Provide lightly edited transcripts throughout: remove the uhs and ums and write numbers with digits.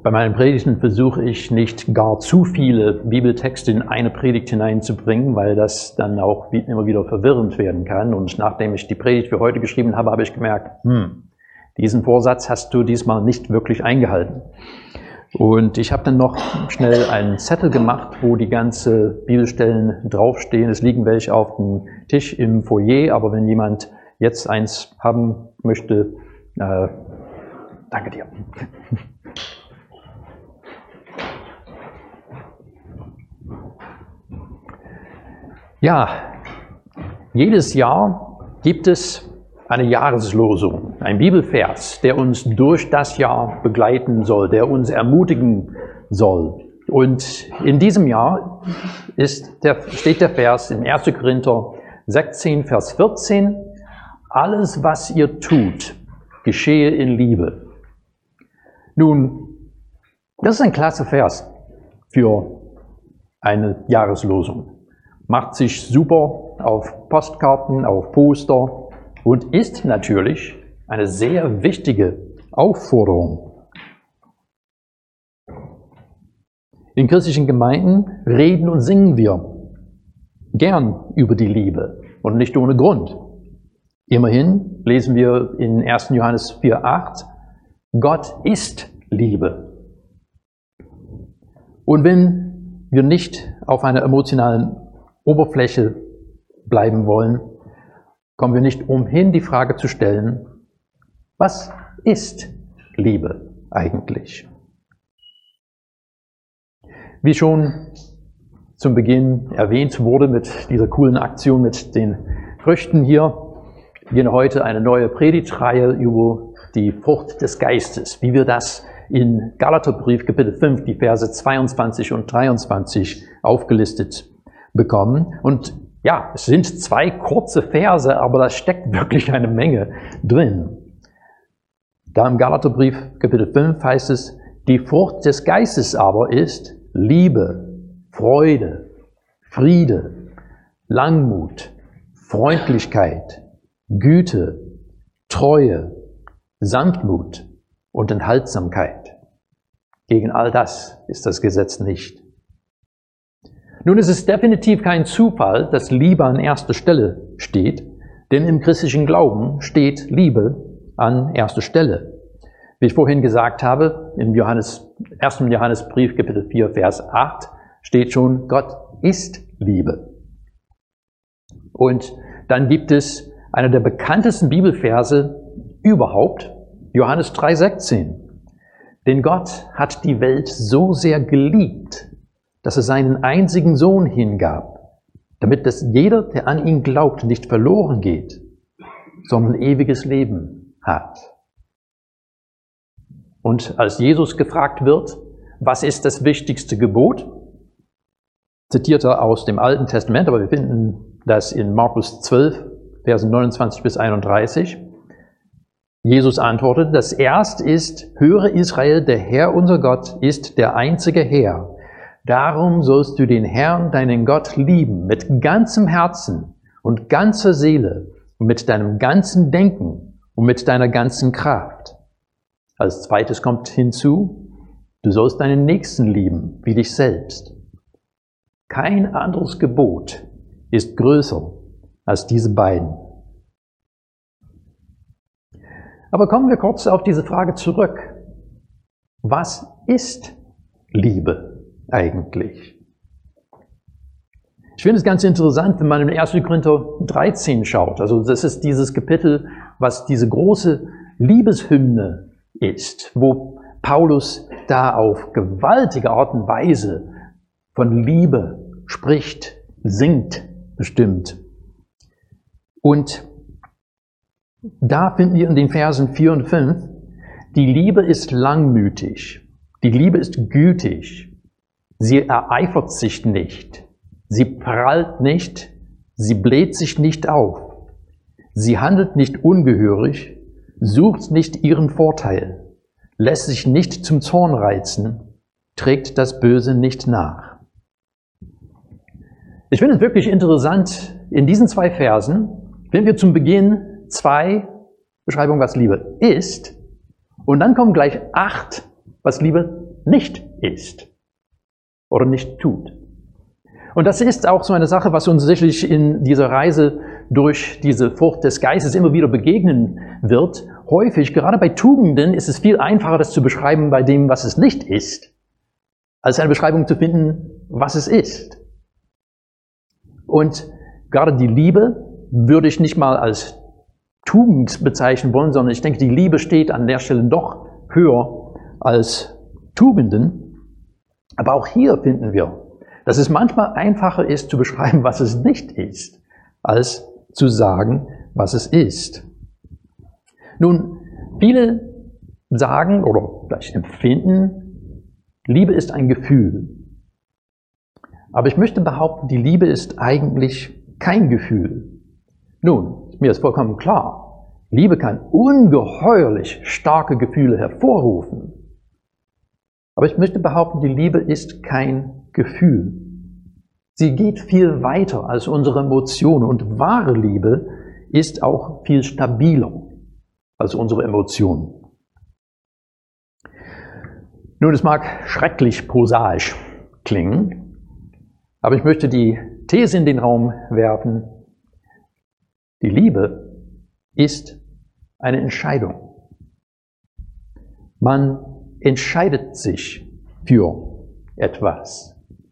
Bei meinen Predigten versuche ich nicht gar zu viele Bibeltexte in eine Predigt hineinzubringen, weil das dann auch immer wieder verwirrend werden kann. Und nachdem ich die Predigt für heute geschrieben habe, habe ich gemerkt, diesen Vorsatz hast du diesmal nicht wirklich eingehalten. Und ich habe dann noch schnell einen Zettel gemacht, wo die ganzen Bibelstellen draufstehen. Es liegen welche auf dem Tisch im Foyer, aber wenn jemand jetzt eins haben möchte, danke dir. Ja, jedes Jahr gibt es eine Jahreslosung, ein Bibelvers, der uns durch das Jahr begleiten soll, der uns ermutigen soll. Und in diesem Jahr steht der Vers in 1. Korinther 16, Vers 14, alles, was ihr tut, geschehe in Liebe. Nun, das ist ein klasse Vers für eine Jahreslosung. Macht sich super auf Postkarten, auf Poster und ist natürlich eine sehr wichtige Aufforderung. In christlichen Gemeinden reden und singen wir gern über die Liebe und nicht ohne Grund. Immerhin lesen wir in 1. Johannes 4,8, Gott ist Liebe. Und wenn wir nicht auf einer emotionalen Oberfläche bleiben wollen, kommen wir nicht umhin, die Frage zu stellen, was ist Liebe eigentlich? Wie schon zum Beginn erwähnt wurde mit dieser coolen Aktion mit den Früchten hier, beginne heute eine neue Predigtreihe über die Frucht des Geistes, wie wir das in Galaterbrief Kapitel 5, die Verse 22 und 23 aufgelistet bekommen. Und ja, es sind 2 kurze Verse, aber da steckt wirklich eine Menge drin. Da im Galaterbrief Kapitel 5 heißt es, die Frucht des Geistes aber ist Liebe, Freude, Friede, Langmut, Freundlichkeit, Güte, Treue, Sanftmut und Enthaltsamkeit. Gegen all das ist das Gesetz nicht. Nun ist es definitiv kein Zufall, dass Liebe an erster Stelle steht, denn im christlichen Glauben steht Liebe an erster Stelle. Wie ich vorhin gesagt habe, im 1. Johannesbrief, Kapitel 4, Vers 8, steht schon, Gott ist Liebe. Und dann gibt es einer der bekanntesten Bibelverse überhaupt, Johannes 3,16. Denn Gott hat die Welt so sehr geliebt, dass er seinen einzigen Sohn hingab, damit dass jeder, der an ihn glaubt, nicht verloren geht, sondern ewiges Leben hat. Und als Jesus gefragt wird, was ist das wichtigste Gebot, zitiert er aus dem Alten Testament, aber wir finden das in Markus 12, Versen 29 bis 31. Jesus antwortet, das erste ist, höre Israel, der Herr unser Gott ist der einzige Herr. Darum sollst du den Herrn, deinen Gott, lieben, mit ganzem Herzen und ganzer Seele und mit deinem ganzen Denken und mit deiner ganzen Kraft. Als zweites kommt hinzu, du sollst deinen Nächsten lieben, wie dich selbst. Kein anderes Gebot ist größer als diese beiden. Aber kommen wir kurz auf diese Frage zurück. Was ist Liebe eigentlich? Ich finde es ganz interessant, wenn man in 1. Korinther 13 schaut. Also das ist dieses Kapitel, was diese große Liebeshymne ist, wo Paulus da auf gewaltige Art und Weise von Liebe spricht, singt bestimmt. Und da finden wir in den Versen 4 und 5, die Liebe ist langmütig, die Liebe ist gütig, sie ereifert sich nicht, sie prahlt nicht, sie bläht sich nicht auf, sie handelt nicht ungehörig, sucht nicht ihren Vorteil, lässt sich nicht zum Zorn reizen, trägt das Böse nicht nach. Ich finde es wirklich interessant, in diesen 2 Versen finden wir zum Beginn 2 Beschreibungen, was Liebe ist, und dann kommen gleich 8, was Liebe nicht ist oder nicht tut. Und das ist auch so eine Sache, was uns sicherlich in dieser Reise durch diese Frucht des Geistes immer wieder begegnen wird. Häufig, gerade bei Tugenden, ist es viel einfacher, das zu beschreiben bei dem, was es nicht ist, als eine Beschreibung zu finden, was es ist. Und gerade die Liebe würde ich nicht mal als Tugend bezeichnen wollen, sondern ich denke, die Liebe steht an der Stelle doch höher als Tugenden. Aber auch hier finden wir, dass es manchmal einfacher ist zu beschreiben, was es nicht ist, als zu sagen, was es ist. Nun, viele sagen oder vielleicht empfinden, Liebe ist ein Gefühl. Aber ich möchte behaupten, die Liebe ist eigentlich kein Gefühl. Nun, mir ist vollkommen klar, Liebe kann ungeheuerlich starke Gefühle hervorrufen. Aber ich möchte behaupten, die Liebe ist kein Gefühl. Sie geht viel weiter als unsere Emotionen und wahre Liebe ist auch viel stabiler als unsere Emotionen. Nun, es mag schrecklich prosaisch klingen, aber ich möchte die These in den Raum werfen, die Liebe ist eine Entscheidung. Man entscheidet sich für etwas.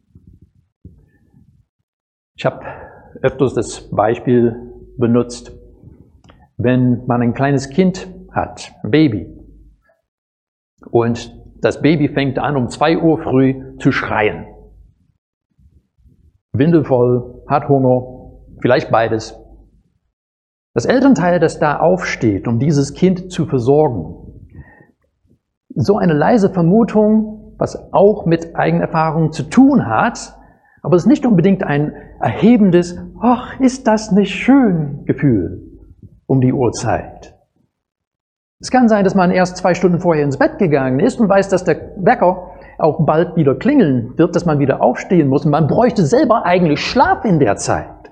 Ich habe öfters das Beispiel benutzt, wenn man ein kleines Kind hat, ein Baby, und das Baby fängt an, um 2 Uhr früh zu schreien. Windelvoll, hat Hunger, vielleicht beides. Das Elternteil, das da aufsteht, um dieses Kind zu versorgen, so eine leise Vermutung, was auch mit Eigenerfahrung zu tun hat, aber es ist nicht unbedingt ein erhebendes, ach, ist das nicht schön Gefühl um die Uhrzeit. Es kann sein, dass man erst 2 Stunden vorher ins Bett gegangen ist und weiß, dass der Wecker auch bald wieder klingeln wird, dass man wieder aufstehen muss und man bräuchte selber eigentlich Schlaf in der Zeit.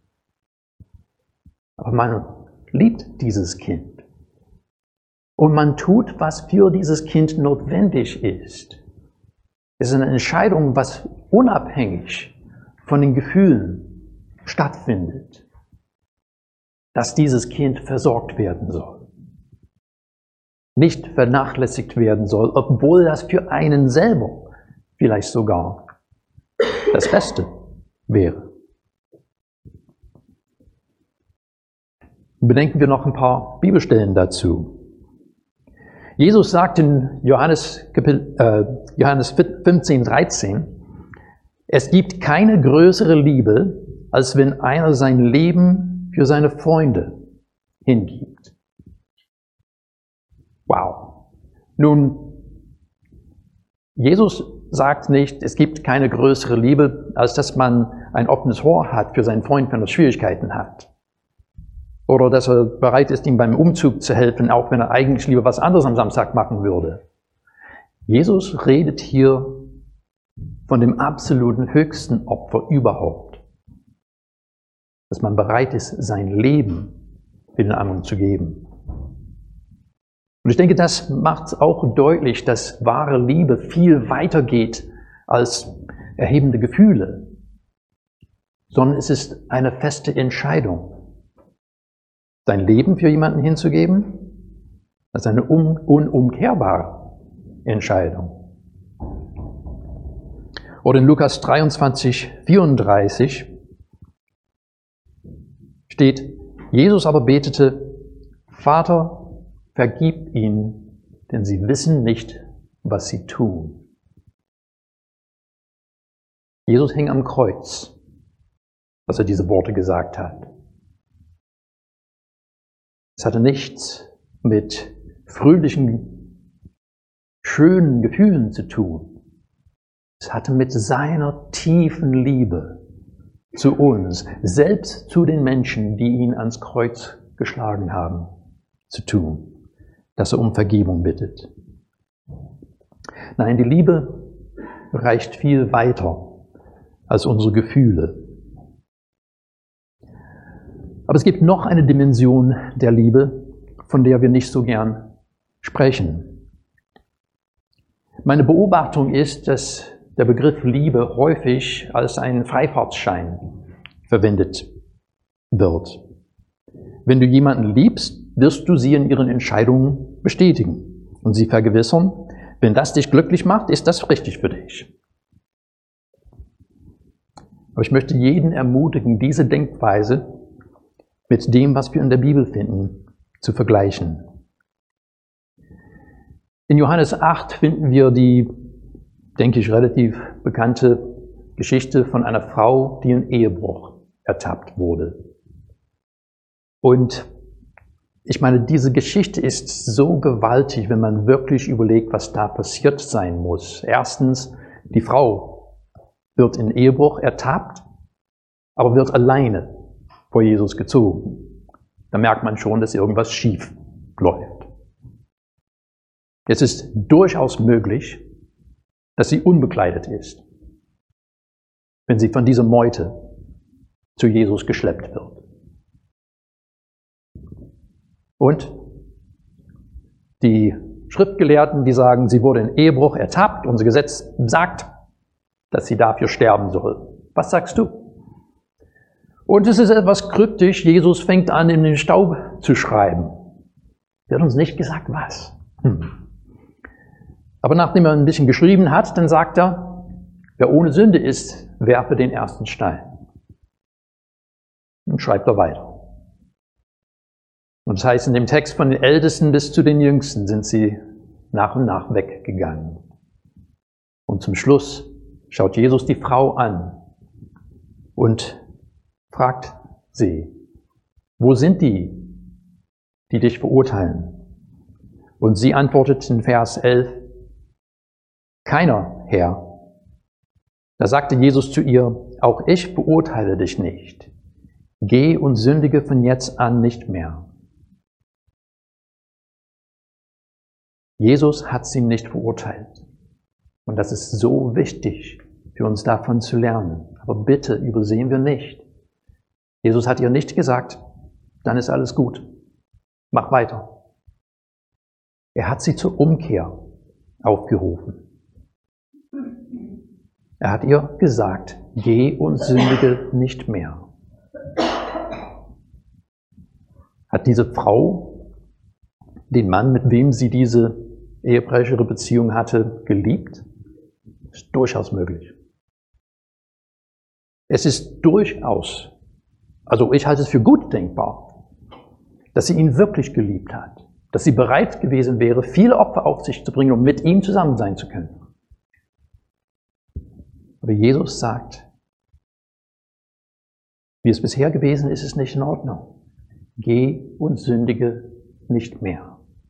Aber man liebt dieses Kind. Und man tut, was für dieses Kind notwendig ist. Es ist eine Entscheidung, was unabhängig von den Gefühlen stattfindet, dass dieses Kind versorgt werden soll. Nicht vernachlässigt werden soll, obwohl das für einen selber vielleicht sogar das Beste wäre. Bedenken wir noch ein paar Bibelstellen dazu. Jesus sagt in Johannes 15, 13, es gibt keine größere Liebe, als wenn einer sein Leben für seine Freunde hingibt. Wow. Nun, Jesus sagt nicht, es gibt keine größere Liebe, als dass man ein offenes Ohr hat für seinen Freund, wenn er Schwierigkeiten hat. Oder dass er bereit ist, ihm beim Umzug zu helfen, auch wenn er eigentlich lieber was anderes am Samstag machen würde. Jesus redet hier von dem absoluten höchsten Opfer überhaupt. Dass man bereit ist, sein Leben für den anderen zu geben. Und ich denke, das macht auch deutlich, dass wahre Liebe viel weiter geht als erhebende Gefühle, sondern es ist eine feste Entscheidung. Sein Leben für jemanden hinzugeben, das ist eine unumkehrbare Entscheidung. Oder in Lukas 23, 34 steht, Jesus aber betete, Vater, vergib ihnen, denn sie wissen nicht, was sie tun. Jesus hing am Kreuz, als er diese Worte gesagt hat. Es hatte nichts mit fröhlichen, schönen Gefühlen zu tun. Es hatte mit seiner tiefen Liebe zu uns, selbst zu den Menschen, die ihn ans Kreuz geschlagen haben, zu tun, dass er um Vergebung bittet. Nein, die Liebe reicht viel weiter als unsere Gefühle. Aber es gibt noch eine Dimension der Liebe, von der wir nicht so gern sprechen. Meine Beobachtung ist, dass der Begriff Liebe häufig als ein Freifahrtschein verwendet wird. Wenn du jemanden liebst, wirst du sie in ihren Entscheidungen bestätigen und sie vergewissern, wenn das dich glücklich macht, ist das richtig für dich. Aber ich möchte jeden ermutigen, diese Denkweise mit dem, was wir in der Bibel finden, zu vergleichen. In Johannes 8 finden wir die, denke ich, relativ bekannte Geschichte von einer Frau, die in Ehebruch ertappt wurde. Und ich meine, diese Geschichte ist so gewaltig, wenn man wirklich überlegt, was da passiert sein muss. Erstens, die Frau wird in Ehebruch ertappt, aber wird alleine vor Jesus gezogen. Da merkt man schon, dass irgendwas schief läuft. Es ist durchaus möglich, dass sie unbekleidet ist, wenn sie von dieser Meute zu Jesus geschleppt wird. Und die Schriftgelehrten, die sagen, sie wurde in Ehebruch ertappt, unser Gesetz sagt, dass sie dafür sterben soll. Was sagst du? Und es ist etwas kryptisch, Jesus fängt an, in den Staub zu schreiben. Er hat uns nicht gesagt, was. Aber nachdem er ein bisschen geschrieben hat, dann sagt er, wer ohne Sünde ist, werfe den ersten Stein. Und schreibt er weiter. Und das heißt, in dem Text von den Ältesten bis zu den Jüngsten sind sie nach und nach weggegangen. Und zum Schluss schaut Jesus die Frau an und fragt sie, wo sind die dich verurteilen? Und sie antwortet in Vers 11, keiner, Herr. Da sagte Jesus zu ihr, auch ich verurteile dich nicht. Geh und sündige von jetzt an nicht mehr. Jesus hat sie nicht verurteilt. Und das ist so wichtig für uns davon zu lernen. Aber bitte übersehen wir nicht. Jesus hat ihr nicht gesagt, dann ist alles gut. Mach weiter. Er hat sie zur Umkehr aufgerufen. Er hat ihr gesagt, geh und sündige nicht mehr. Hat diese Frau den Mann, mit wem sie diese ehebrechere Beziehung hatte, geliebt? Ist durchaus möglich. Es ist durchaus, also ich halte es für gut denkbar, dass sie ihn wirklich geliebt hat, dass sie bereit gewesen wäre, viele Opfer auf sich zu bringen, um mit ihm zusammen sein zu können. Aber Jesus sagt, wie es bisher gewesen ist, ist nicht in Ordnung. Geh und sündige nicht mehr.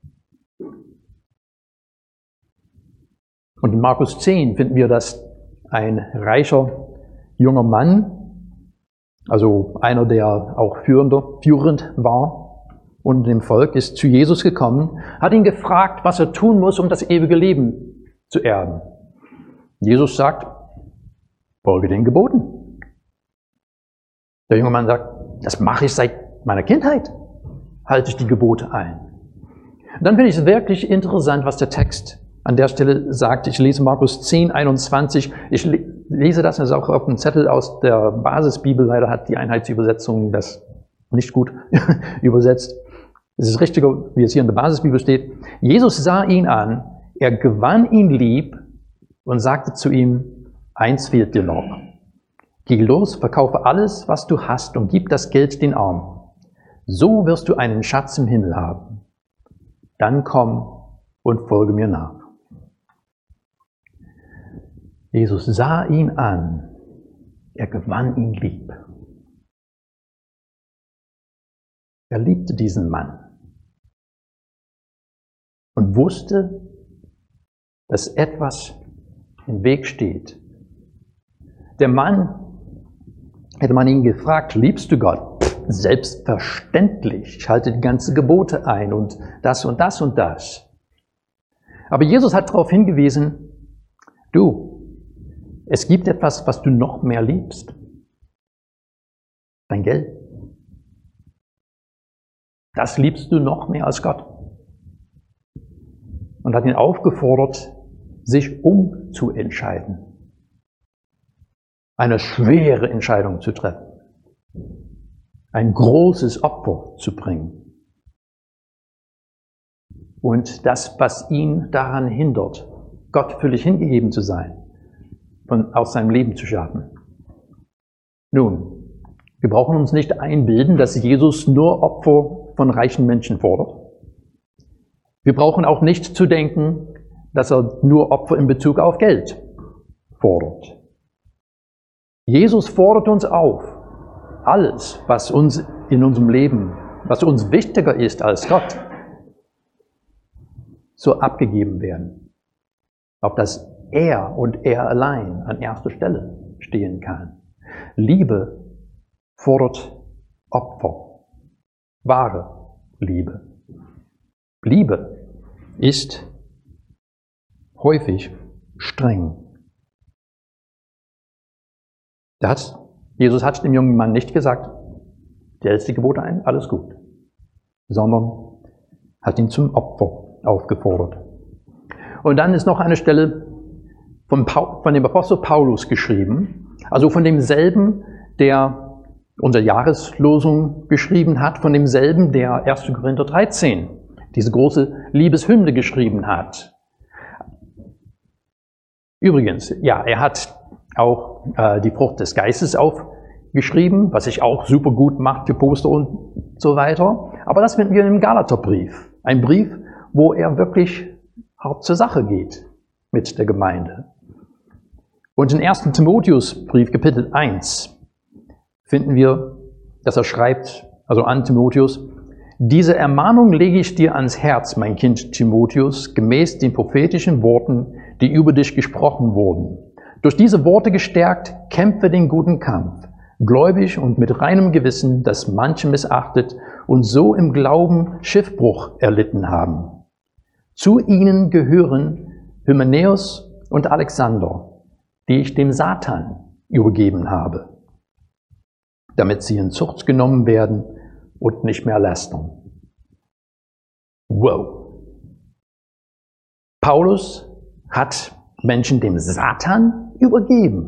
Und in Markus 10 finden wir, dass ein reicher junger Mann, also einer, der auch führend war und dem Volk, ist zu Jesus gekommen, hat ihn gefragt, was er tun muss, um das ewige Leben zu erben. Jesus sagt, folge den Geboten. Der junge Mann sagt, das mache ich seit meiner Kindheit, halte ich die Gebote ein. Und dann finde ich es wirklich interessant, was der Text an der Stelle sagt. Ich lese Markus 10, 21. Ich lese das auch auf dem Zettel aus der Basisbibel. Leider hat die Einheitsübersetzung das nicht gut übersetzt. Es ist richtiger, wie es hier in der Basisbibel steht. Jesus sah ihn an, er gewann ihn lieb und sagte zu ihm, eins fehlt dir noch. Geh los, verkaufe alles, was du hast und gib das Geld den Armen. So wirst du einen Schatz im Himmel haben. Dann komm und folge mir nach. Jesus sah ihn an, er gewann ihn lieb. Er liebte diesen Mann und wusste, dass etwas im Weg steht. Der Mann, hätte man ihn gefragt, liebst du Gott? Selbstverständlich, ich halte die ganzen Gebote ein und das und das und das. Aber Jesus hat darauf hingewiesen, du, es gibt etwas, was du noch mehr liebst. Dein Geld. Das liebst du noch mehr als Gott. Und hat ihn aufgefordert, sich umzuentscheiden. Eine schwere Entscheidung zu treffen. Ein großes Opfer zu bringen. Und das, was ihn daran hindert, Gott völlig hingegeben zu sein, aus seinem Leben zu schaffen. Nun, wir brauchen uns nicht einbilden, dass Jesus nur Opfer von reichen Menschen fordert. Wir brauchen auch nicht zu denken, dass er nur Opfer in Bezug auf Geld fordert. Jesus fordert uns auf, alles, was uns in unserem Leben, was uns wichtiger ist als Gott, soll abgegeben werden. Auf dass er und er allein an erster Stelle stehen kann. Liebe fordert Opfer. Wahre Liebe. Liebe ist häufig streng. Jesus hat dem jungen Mann nicht gesagt, der hält die Gebote ein, alles gut, sondern hat ihn zum Opfer aufgefordert. Und dann ist noch eine Stelle von dem Apostel Paulus geschrieben, also von demselben, der unsere Jahreslosung geschrieben hat, von demselben, der 1. Korinther 13, diese große Liebeshymne geschrieben hat. Übrigens, ja, er hat auch die Frucht des Geistes aufgeschrieben, was sich auch super gut macht für Poster und so weiter. Aber das finden wir im Galaterbrief. Ein Brief, wo er wirklich hart zur Sache geht mit der Gemeinde. Und in 1. Timotheusbrief, Kapitel 1, finden wir, dass er schreibt, also an Timotheus, diese Ermahnung lege ich dir ans Herz, mein Kind Timotheus, gemäß den prophetischen Worten, die über dich gesprochen wurden. Durch diese Worte gestärkt, kämpfe den guten Kampf, gläubig und mit reinem Gewissen, das manche missachtet und so im Glauben Schiffbruch erlitten haben. Zu ihnen gehören Hymenäus und Alexander, die ich dem Satan übergeben habe, damit sie in Zucht genommen werden und nicht mehr lästern. Wow! Paulus hat Menschen dem Satan übergeben.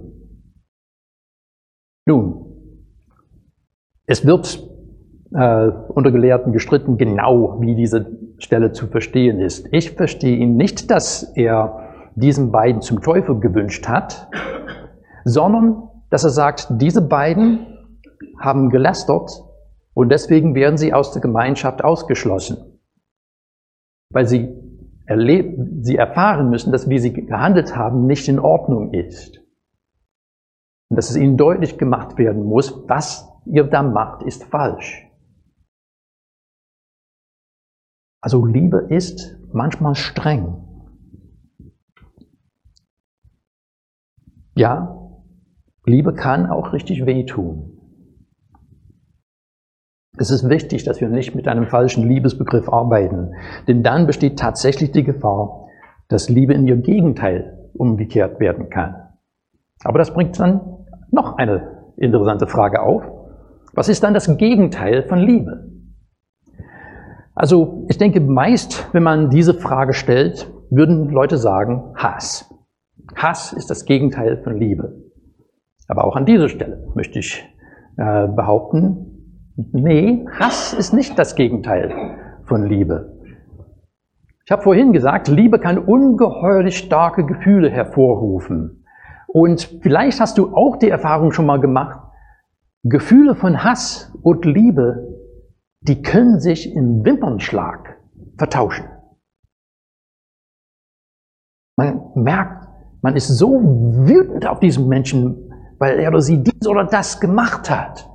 Nun, es wird unter Gelehrten gestritten, genau wie diese Stelle zu verstehen ist. Ich verstehe ihn nicht, dass er diesen beiden zum Teufel gewünscht hat, sondern dass er sagt, diese beiden haben gelästert und deswegen werden sie aus der Gemeinschaft ausgeschlossen. Weil sie erfahren müssen, dass wie sie gehandelt haben, nicht in Ordnung ist. Und dass es ihnen deutlich gemacht werden muss, was ihr da macht, ist falsch. Also Liebe ist manchmal streng. Ja, Liebe kann auch richtig wehtun. Es ist wichtig, dass wir nicht mit einem falschen Liebesbegriff arbeiten, denn dann besteht tatsächlich die Gefahr, dass Liebe in ihr Gegenteil umgekehrt werden kann. Aber das bringt dann noch eine interessante Frage auf. Was ist dann das Gegenteil von Liebe? Also ich denke meist, wenn man diese Frage stellt, würden Leute sagen Hass. Hass ist das Gegenteil von Liebe. Aber auch an dieser Stelle möchte ich behaupten, nee, Hass ist nicht das Gegenteil von Liebe. Ich habe vorhin gesagt, Liebe kann ungeheuerlich starke Gefühle hervorrufen. Und vielleicht hast du auch die Erfahrung schon mal gemacht, Gefühle von Hass und Liebe, die können sich im Wimpernschlag vertauschen. Man merkt, man ist so wütend auf diesen Menschen, weil er oder sie dies oder das gemacht hat.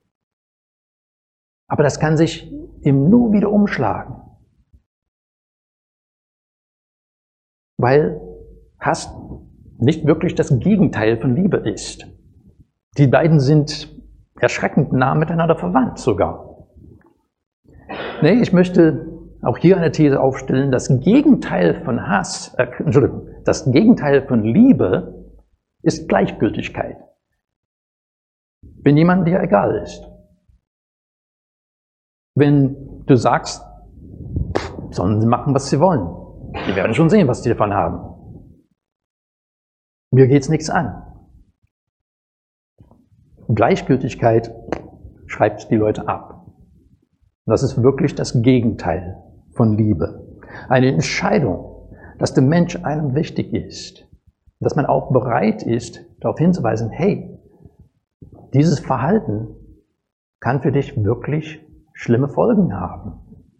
Aber das kann sich im Nu wieder umschlagen. Weil Hass nicht wirklich das Gegenteil von Liebe ist. Die beiden sind erschreckend nah miteinander verwandt sogar. Nee, ich möchte auch hier eine These aufstellen, das Gegenteil von das Gegenteil von Liebe ist Gleichgültigkeit. Wenn jemand dir egal ist. Wenn du sagst, sollen sie machen, was sie wollen. Die werden schon sehen, was sie davon haben. Mir geht's nichts an. Gleichgültigkeit schreibt die Leute ab. Und das ist wirklich das Gegenteil von Liebe. Eine Entscheidung, dass der Mensch einem wichtig ist. Dass man auch bereit ist, darauf hinzuweisen, hey, dieses Verhalten kann für dich wirklich schlimme Folgen haben.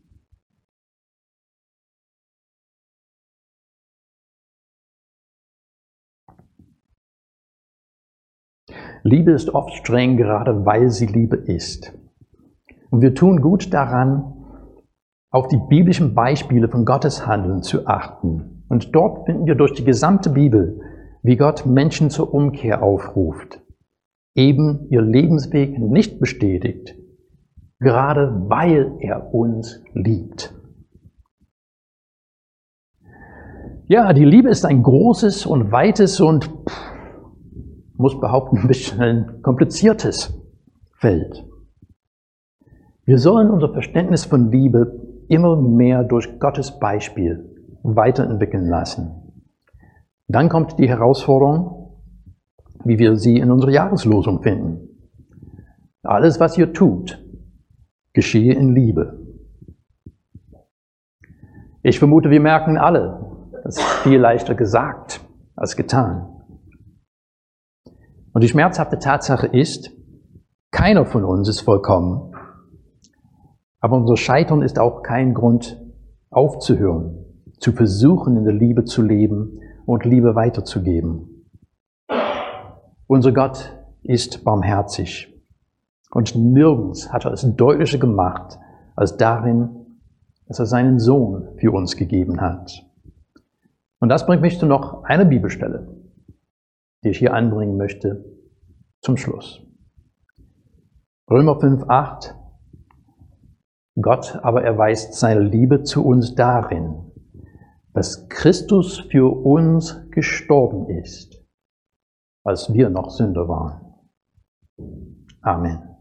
Liebe ist oft streng, gerade weil sie Liebe ist. Und wir tun gut daran, auf die biblischen Beispiele von Gottes Handeln zu achten. Und dort finden wir durch die gesamte Bibel, wie Gott Menschen zur Umkehr aufruft, eben ihr Lebensweg nicht bestätigt, gerade weil er uns liebt. Ja, die Liebe ist ein großes und weites und, muss behaupten, ein bisschen kompliziertes Feld. Wir sollen unser Verständnis von Liebe immer mehr durch Gottes Beispiel weiterentwickeln lassen. Dann kommt die Herausforderung, wie wir sie in unserer Jahreslosung finden. Alles, was ihr tut, geschehe in Liebe. Ich vermute, wir merken alle, das ist viel leichter gesagt als getan. Und die schmerzhafte Tatsache ist, keiner von uns ist vollkommen, aber unser Scheitern ist auch kein Grund aufzuhören, zu versuchen, in der Liebe zu leben und Liebe weiterzugeben. Unser Gott ist barmherzig und nirgends hat er es deutlicher gemacht, als darin, dass er seinen Sohn für uns gegeben hat. Und das bringt mich zu noch einer Bibelstelle, die ich hier anbringen möchte, zum Schluss. Römer 5,8. Gott aber erweist seine Liebe zu uns darin, dass Christus für uns gestorben ist, als wir noch Sünder waren. Amen.